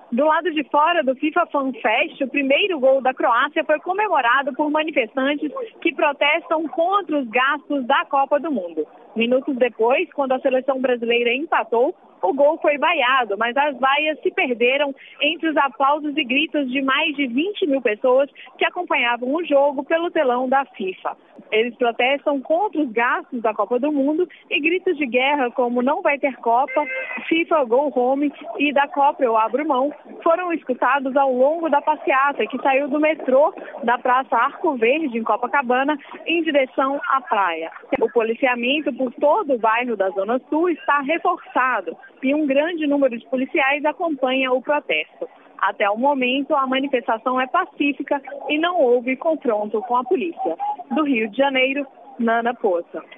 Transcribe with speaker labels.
Speaker 1: Do lado de fora do FIFA Fan Fest, o primeiro gol da Croácia foi comemorado por manifestantes que protestam contra os gastos da Copa do Mundo. Minutos depois, quando a seleção brasileira empatou, o gol foi vaiado, mas as vaias se perderam entre os aplausos e gritos de mais de 20 mil pessoas que acompanhavam o jogo pelo telão da FIFA. Eles protestam contra os gastos da Copa do Mundo e gritos de guerra como "não vai ter Copa", "FIFA Go Home" e "da Copa eu abro mão" foram escutados ao longo da passeata que saiu do metrô da Praça Arco Verde, em Copacabana, em direção à praia. O policiamento por todo o bairro da Zona Sul está reforçado e um grande número de policiais acompanha o protesto. Até o momento, a manifestação é pacífica e não houve confronto com a polícia. Do Rio de Janeiro, Nana Poça.